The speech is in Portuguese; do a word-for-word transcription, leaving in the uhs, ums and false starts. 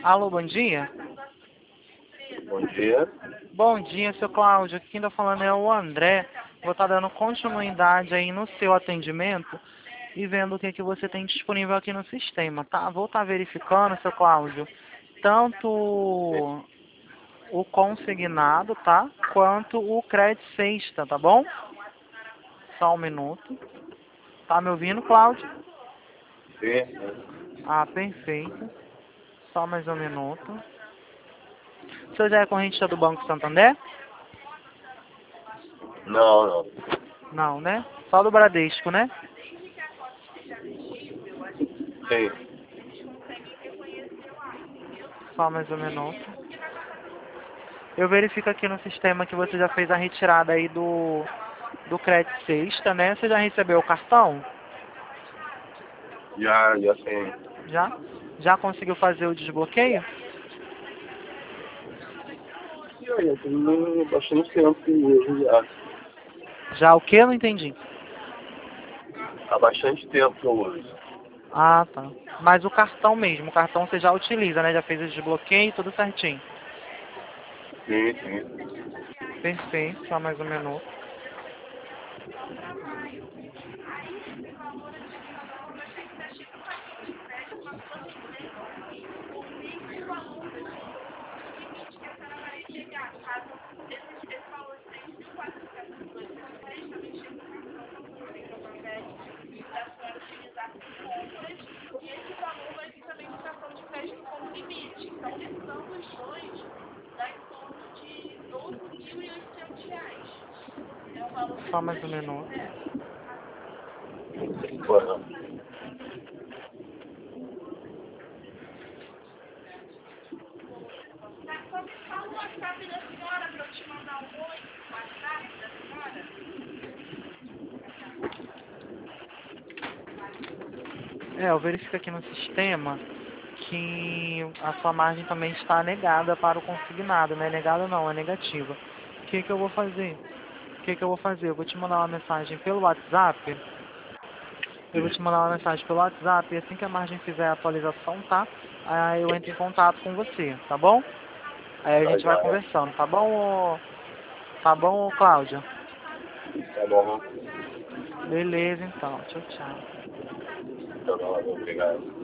Alô, bom dia? Bom dia. Bom dia, seu Cláudio. Aqui quem tá falando é o André. Vou estar dando continuidade aí no seu atendimento e vendo o que, que você tem disponível aqui no sistema, tá? Vou estar verificando, seu Cláudio, tanto o consignado, tá? Quanto o crédito sexta, tá bom? Só um minuto. Tá me ouvindo, Cláudio? Sim. Ah, perfeito. Só mais um minuto. O senhor já é correntista do Banco Santander? Não, não. Não, né? Só do Bradesco, né? Sim. Só mais um minuto. Eu verifico aqui no sistema que você já fez a retirada aí do, do crédito sexta, né? Você já recebeu o cartão? Já, já sim. Já? Já conseguiu fazer o desbloqueio? E aí, tem bastante tempo que eu uso já. Já o que? Eu não entendi. Há bastante tempo que eu uso. Ah, tá. Mas o cartão mesmo, o cartão você já utiliza, né? Já fez o desbloqueio, tudo certinho. Sim, sim. Perfeito, só mais um minuto. Só mais um minuto. Bueno. É, eu verifico aqui no sistema que a sua margem também está negada para o consignado, né? Negada não, é negativa. O que que eu vou fazer? O que que eu vou fazer? Eu vou te mandar uma mensagem pelo WhatsApp. Eu vou te mandar uma mensagem pelo WhatsApp e assim que a margem fizer a atualização, tá? Aí eu entro em contato com você, tá bom? Aí a Tá gente vai já. conversando, tá bom, ô- tá bom, ô Cláudia? Tá bom. Beleza, então. Tchau, tchau. Tá bom, obrigado.